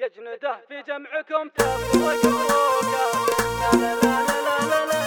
يجنده في جمعكم تفرق فروقه. لا لا لا لا لا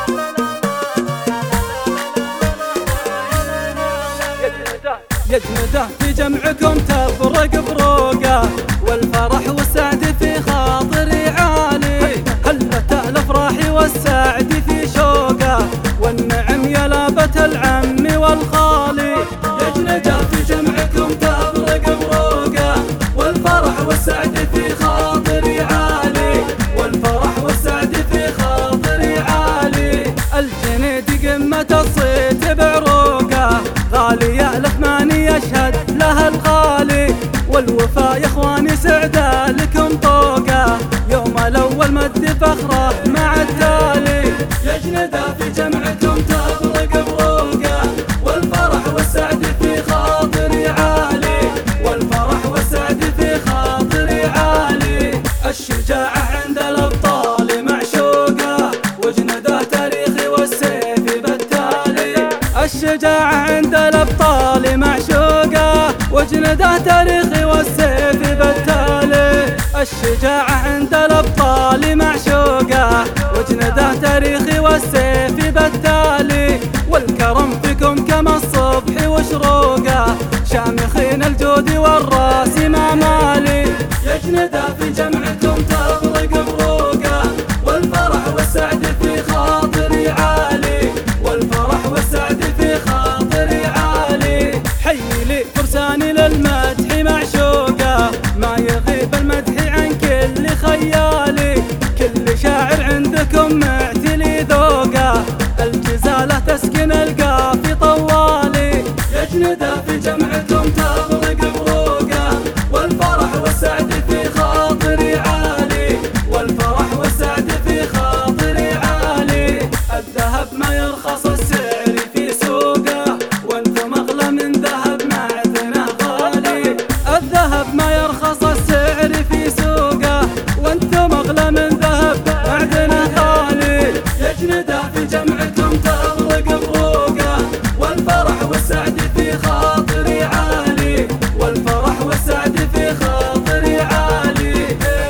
يجنده في جمعكم تفرق فروقه، والفرح والسعد في خاطري عالي، هلة الافراح والسعد في شوقه، والنعم يا لابة العم والخالي. يجنده في جمعكم تفرق فروقه، والفرح والسعد في خاطري عالي، والفرح والسعد في خاطري عالي. الجنيد قمة الصيت بعروقه، غالية الأثمان يشهد لها الغالي، والوفا يا اخواني سعدة لكم طوقه، يوم الأول مد فخره مع التالي. يجنده في جمعكم تفرق فروقه، والفرح والسعد في خاطري عالي، والفرح والسعد في خاطري عالي. الشجاعة عند الأبطال معشوقة، وجنده تاريخي والسيف بالتالي. الشجاعة عند الأبطال معشوقة، وجنده تاريخي والسيف بالتالي. الشجاعة عند الأبطال معشوقة، وجنده تاريخي والسيف بالتالي. والكرم فيكم كما الصبح وشروقه، شامخين الجود والراس ما مالي. يجنده في جمعكم تفرق فروقه، والفرح والسعد في خاطري عالي، والفرح والسعد في خاطري عالي. حي لي فرساني للمدح معشوقه، ما يغيب المدح عن كل خيالي، كل شاعر عندكم معتلي ذوقه، الجزالة تسكن القافي طوالي. يجنده في جمعكم تفرق فروقه، والفرح والسعد في خاطري عالي، والفرح والسعد في خاطري عالي. الذهب ما يرخص السعر في سوقه، وانتم اغلى من ذهب معدنه غالي. الذهب ما يرخص السعر في سوقه، وانتم اغلى من ذهب معدنه غالي. يجنده في جمعكم تفرق فروقه، والفرح والسعد في خاطري عالي، والفرح والسعد في خاطري عالي.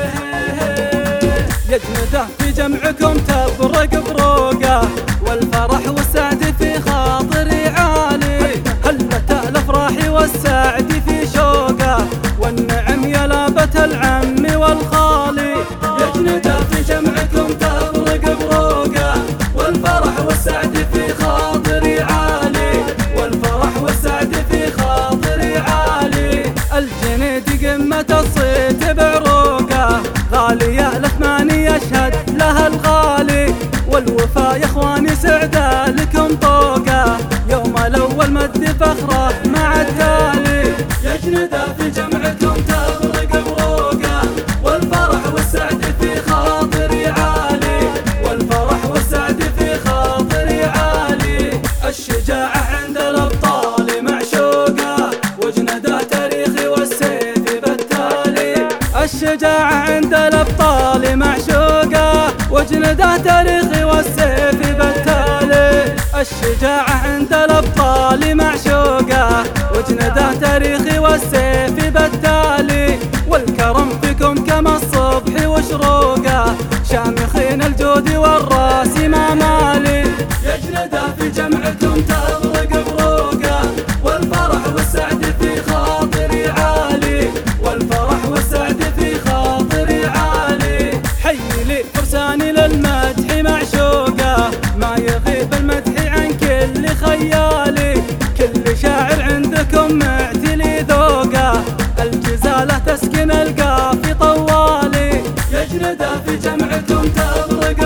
يجنده في جمعكم تفرق فروقه، والفرح والسعد في خاطري عالي، هلة الافراح والسعد في شوقه، والنعم يا لابة العم والخالي. يجنده في جمعكم تفرق فروقه، والفرح والسعد في خاطري عالي، والفرح والسعد في خاطري عالي. الجنيد قمة الصيت بعروقه، غالية الأثمان يشهد لها الغالي، والوفا يا اخواني سعدة لكم طوقه، يوم الأول مد فخره مع التالي. يجنده في جمعكم تفرق فروقه، والفرح والسعد في خاطري عالي، والفرح والسعد في خاطري عالي. الشجاعة عند الأبطال معشوقة، وجنده تاريخي والسيف بالتالي. الشجاعة عند الأبطال معشوقة، وجنده تاريخي والسيف بالتالي. الشجاعة عند الأبطال معشوقة، وجنده تاريخي والسيف بالتالي. والكرم فيكم كما الصبح وشروقه، شامخين الجود والراس ما مالي. يجنده في جمعكم تفرق فروقه، والفرح والسعد في خاطري عالي، والفرح والسعد في خاطري عالي. حي لي فرساني للمدح معشوقه، ما يغيب المدح عن كل خيالي، كل شاعر عندكم معتلي ذوقه، الجزالة تسكن القافي طوالي. يجنده في جمعكم تفرق